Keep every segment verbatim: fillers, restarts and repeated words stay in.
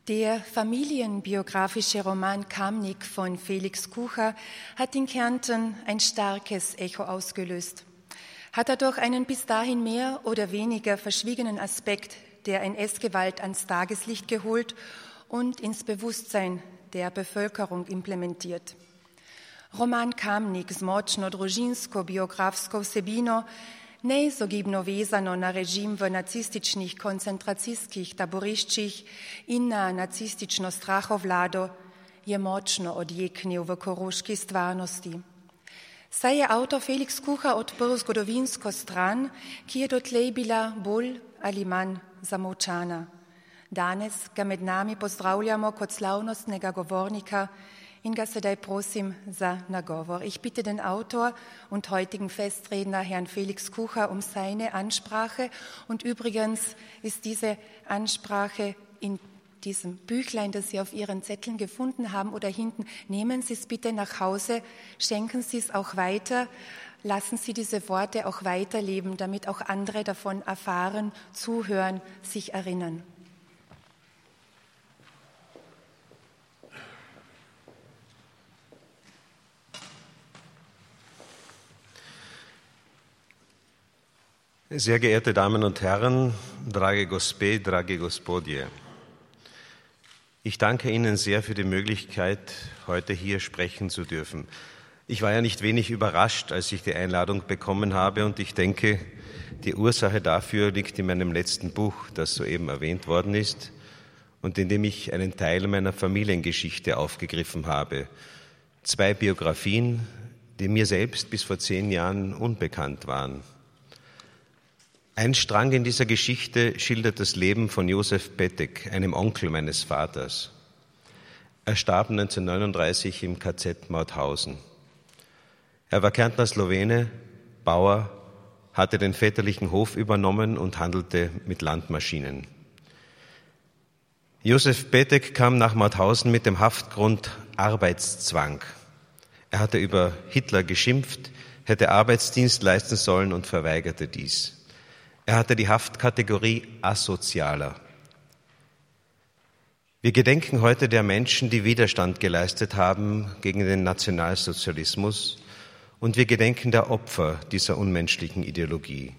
Der familienbiografische Roman Kamnik von Felix Kucher hat in Kärnten ein starkes Echo ausgelöst. Hat er doch einen bis dahin mehr oder weniger verschwiegenen Aspekt der N S-Gewalt ans Tageslicht geholt und ins Bewusstsein der Bevölkerung implementiert. Roman Kamnik zmočno družinsko biografsko vsebino neizogibno vezano na režim v nacističnih koncentracijskih taboriščih in na nacistično strahovlado je močno odjeknil v koroški stvarnosti. Saj je avtor Felix Kucher odprl zgodovinsko stran, ki je dotlej bila bolj ali manj zamolčana. Danes ga med nami pozdravljamo kot slavnostnega govornika in ga sedaj prosim za nagovor. Ich bitte den Autor und heutigen Festredner, Herrn Felix Kucher, um seine Ansprache. Und übrigens ist diese Ansprache in diesem Büchlein, das Sie auf Ihren Zetteln gefunden haben oder hinten. Nehmen Sie es bitte nach Hause, schenken Sie es auch weiter, lassen Sie diese Worte auch weiterleben, damit auch andere davon erfahren, zuhören, sich erinnern. Sehr geehrte Damen und Herren, drage Gospe, drage Gospodje, ich danke Ihnen sehr für die Möglichkeit, heute hier sprechen zu dürfen. Ich war ja nicht wenig überrascht, als ich die Einladung bekommen habe, und ich denke, die Ursache dafür liegt in meinem letzten Buch, das soeben erwähnt worden ist und in dem ich einen Teil meiner Familiengeschichte aufgegriffen habe. Zwei Biografien, die mir selbst bis vor zehn Jahren unbekannt waren. Ein Strang in dieser Geschichte schildert das Leben von Josef Petek, einem Onkel meines Vaters. Er starb neunzehnhundertneununddreißig im K Z Mauthausen. Er war Kärntner Slowene, Bauer, hatte den väterlichen Hof übernommen und handelte mit Landmaschinen. Josef Petek kam nach Mauthausen mit dem Haftgrund Arbeitszwang. Er hatte über Hitler geschimpft, hätte Arbeitsdienst leisten sollen und verweigerte dies. Er hatte die Haftkategorie Asozialer. Wir gedenken heute der Menschen, die Widerstand geleistet haben gegen den Nationalsozialismus, und wir gedenken der Opfer dieser unmenschlichen Ideologie.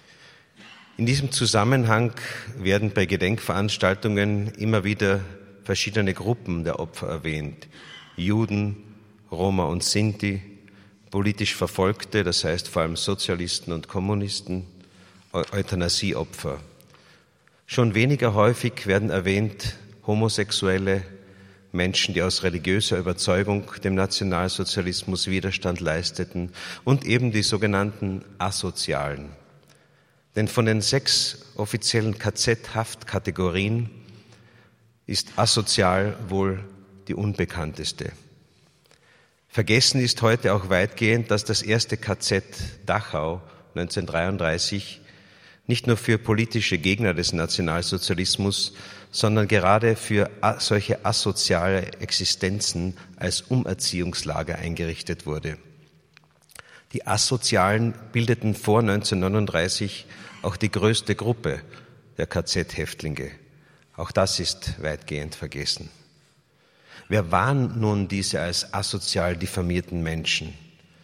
In diesem Zusammenhang werden bei Gedenkveranstaltungen immer wieder verschiedene Gruppen der Opfer erwähnt. Juden, Roma und Sinti, politisch Verfolgte, das heißt vor allem Sozialisten und Kommunisten, Euthanasieopfer. Schon weniger häufig werden erwähnt Homosexuelle, Menschen, die aus religiöser Überzeugung dem Nationalsozialismus Widerstand leisteten, und eben die sogenannten Asozialen. Denn von den sechs offiziellen K Z-Haftkategorien ist asozial wohl die unbekannteste. Vergessen ist heute auch weitgehend, dass das erste K Z Dachau neunzehnhundertdreiunddreißig nicht nur für politische Gegner des Nationalsozialismus, sondern gerade für solche asoziale Existenzen als Umerziehungslager eingerichtet wurde. Die Asozialen bildeten vor neunzehnhundertneununddreißig auch die größte Gruppe der K Z-Häftlinge. Auch das ist weitgehend vergessen. Wer waren nun diese als asozial diffamierten Menschen?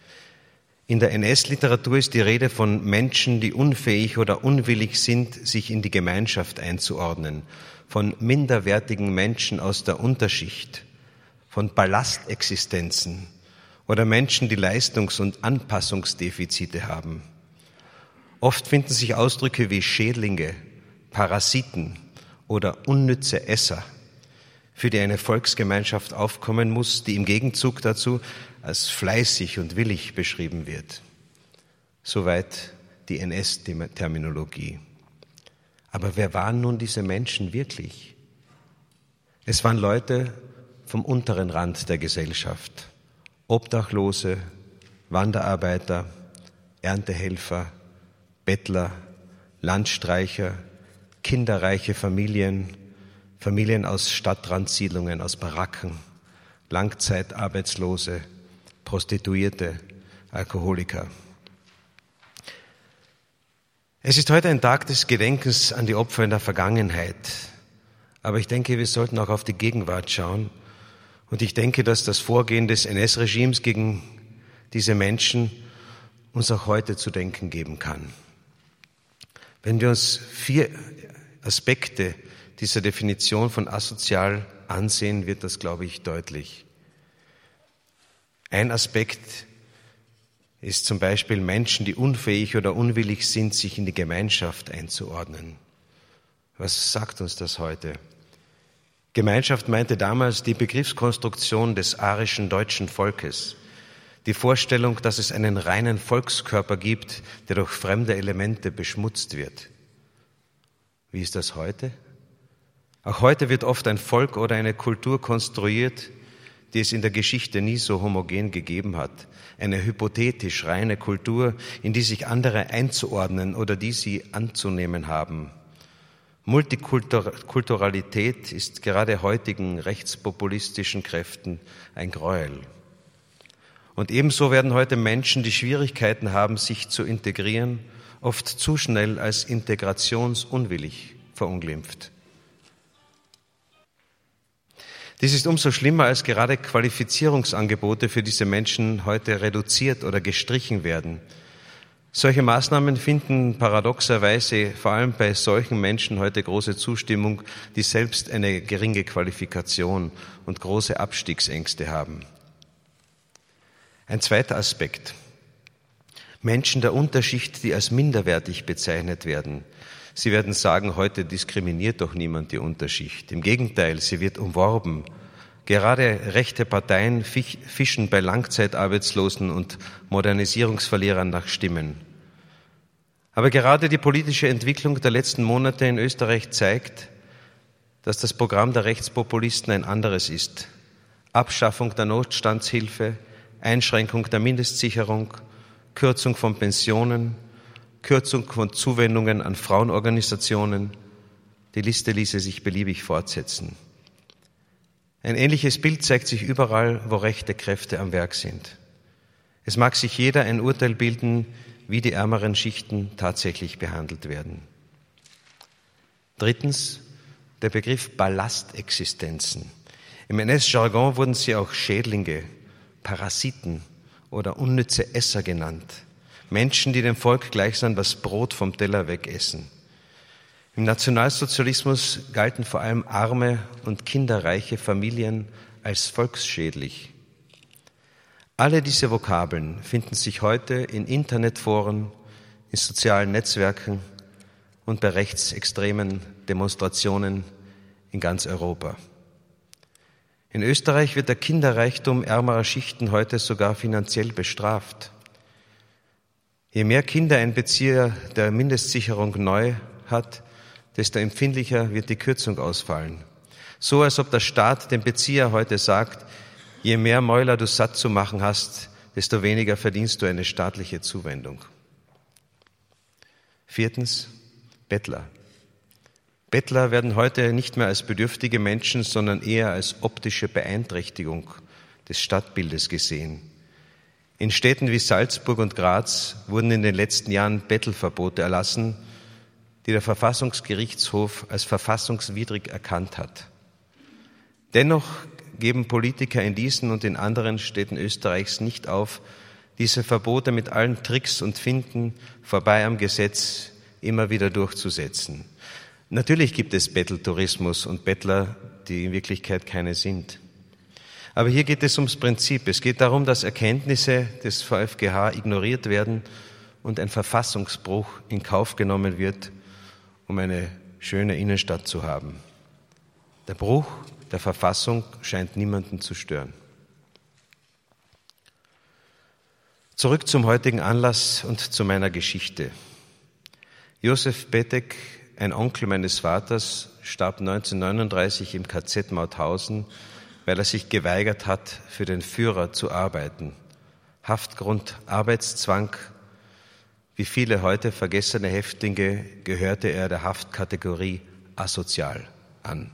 In der N S-Literatur ist die Rede von Menschen, die unfähig oder unwillig sind, sich in die Gemeinschaft einzuordnen, von minderwertigen Menschen aus der Unterschicht, von Ballastexistenzen oder Menschen, die Leistungs- und Anpassungsdefizite haben. Oft finden sich Ausdrücke wie Schädlinge, Parasiten oder unnütze Esser, für die eine Volksgemeinschaft aufkommen muss, die im Gegenzug dazu als fleißig und willig beschrieben wird. Soweit die N S-Terminologie. Aber wer waren nun diese Menschen wirklich? Es waren Leute vom unteren Rand der Gesellschaft. Obdachlose, Wanderarbeiter, Erntehelfer, Bettler, Landstreicher, kinderreiche Familien, Familien aus Stadtrandsiedlungen, aus Baracken, Langzeitarbeitslose, Prostituierte, Alkoholiker. Es ist heute ein Tag des Gedenkens an die Opfer in der Vergangenheit, Aber ich denke, wir sollten auch auf die Gegenwart schauen. Und ich denke, dass das Vorgehen des N S-Regimes gegen diese Menschen uns auch heute zu denken geben kann. Wenn wir uns vier Aspekte dieser Definition von asozial ansehen, wird das, glaube ich, deutlich. Ein Aspekt ist zum Beispiel Menschen, die unfähig oder unwillig sind, sich in die Gemeinschaft einzuordnen. Was sagt uns das heute? Gemeinschaft meinte damals die Begriffskonstruktion des arischen deutschen Volkes, die Vorstellung, dass es einen reinen Volkskörper gibt, der durch fremde Elemente beschmutzt wird. Wie ist das heute? Auch heute wird oft ein Volk oder eine Kultur konstruiert, die es in der Geschichte nie so homogen gegeben hat. Eine hypothetisch reine Kultur, in die sich andere einzuordnen oder die sie anzunehmen haben. Multikulturalität ist gerade heutigen rechtspopulistischen Kräften ein Gräuel. Und ebenso werden heute Menschen, die Schwierigkeiten haben, sich zu integrieren, oft zu schnell als integrationsunwillig verunglimpft. Dies ist umso schlimmer, als gerade Qualifizierungsangebote für diese Menschen heute reduziert oder gestrichen werden. Solche Maßnahmen finden paradoxerweise vor allem bei solchen Menschen heute große Zustimmung, die selbst eine geringe Qualifikation und große Abstiegsängste haben. Ein zweiter Aspekt. Menschen der Unterschicht, die als minderwertig bezeichnet werden. Sie werden sagen, heute diskriminiert doch niemand die Unterschicht. Im Gegenteil, sie wird umworben. Gerade rechte Parteien fischen bei Langzeitarbeitslosen und Modernisierungsverlierern nach Stimmen. Aber gerade die politische Entwicklung der letzten Monate in Österreich zeigt, dass das Programm der Rechtspopulisten ein anderes ist. Abschaffung der Notstandshilfe, Einschränkung der Mindestsicherung, Kürzung von Pensionen, Kürzung von Zuwendungen an Frauenorganisationen. Die Liste ließe sich beliebig fortsetzen. Ein ähnliches Bild zeigt sich überall, wo rechte Kräfte am Werk sind. Es mag sich jeder ein Urteil bilden, wie die ärmeren Schichten tatsächlich behandelt werden. Drittens, der Begriff Ballastexistenzen. Im N S-Jargon wurden sie auch Schädlinge, Parasiten oder unnütze Esser genannt. Menschen, die dem Volk gleichsam das Brot vom Teller wegessen. Im Nationalsozialismus galten vor allem arme und kinderreiche Familien als volksschädlich. Alle diese Vokabeln finden sich heute in Internetforen, in sozialen Netzwerken und bei rechtsextremen Demonstrationen in ganz Europa. In Österreich wird der Kinderreichtum ärmerer Schichten heute sogar finanziell bestraft. Je mehr Kinder ein Bezieher der Mindestsicherung neu hat, desto empfindlicher wird die Kürzung ausfallen. So, als ob der Staat dem Bezieher heute sagt, je mehr Mäuler du satt zu machen hast, desto weniger verdienst du eine staatliche Zuwendung. Viertens, Bettler. Bettler werden heute nicht mehr als bedürftige Menschen, sondern eher als optische Beeinträchtigung des Stadtbildes gesehen. In Städten wie Salzburg und Graz wurden in den letzten Jahren Bettelverbote erlassen, die der Verfassungsgerichtshof als verfassungswidrig erkannt hat. Dennoch geben Politiker in diesen und in anderen Städten Österreichs nicht auf, diese Verbote mit allen Tricks und Finten vorbei am Gesetz immer wieder durchzusetzen. Natürlich gibt es Betteltourismus und Bettler, die in Wirklichkeit keine sind. Aber hier geht es ums Prinzip. Es geht darum, dass Erkenntnisse des V f G H ignoriert werden und ein Verfassungsbruch in Kauf genommen wird, um eine schöne Innenstadt zu haben. Der Bruch der Verfassung scheint niemanden zu stören. Zurück zum heutigen Anlass und zu meiner Geschichte. Josef Petek, ein Onkel meines Vaters, starb neunzehnhundertneununddreißig im K Z Mauthausen, weil er sich geweigert hat, für den Führer zu arbeiten. Haftgrund Arbeitszwang. Wie viele heute vergessene Häftlinge gehörte er der Haftkategorie asozial an.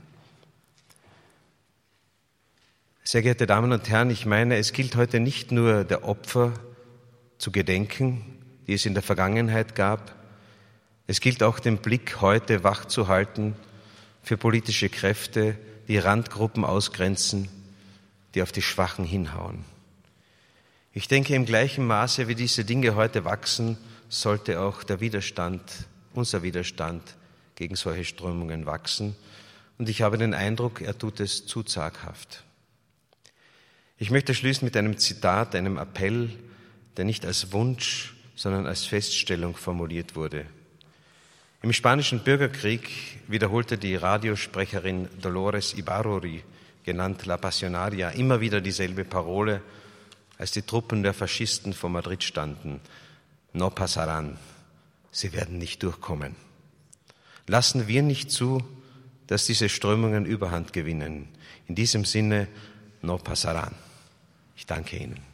Sehr geehrte Damen und Herren, ich meine, es gilt heute nicht nur der Opfer zu gedenken, die es in der Vergangenheit gab. Es gilt auch den Blick heute wach zu halten für politische Kräfte, die Randgruppen ausgrenzen, die auf die Schwachen hinhauen. Ich denke, im gleichen Maße, wie diese Dinge heute wachsen, sollte auch der Widerstand, unser Widerstand gegen solche Strömungen wachsen. Und ich habe den Eindruck, er tut es zu zaghaft. Ich möchte schließen mit einem Zitat, einem Appell, der nicht als Wunsch, sondern als Feststellung formuliert wurde. Im spanischen Bürgerkrieg wiederholte die Radiosprecherin Dolores Ibarruri, genannt La Pasionaria, immer wieder dieselbe Parole, als die Truppen der Faschisten vor Madrid standen. No pasarán, sie werden nicht durchkommen. Lassen wir nicht zu, dass diese Strömungen Überhand gewinnen. In diesem Sinne, no pasarán. Ich danke Ihnen.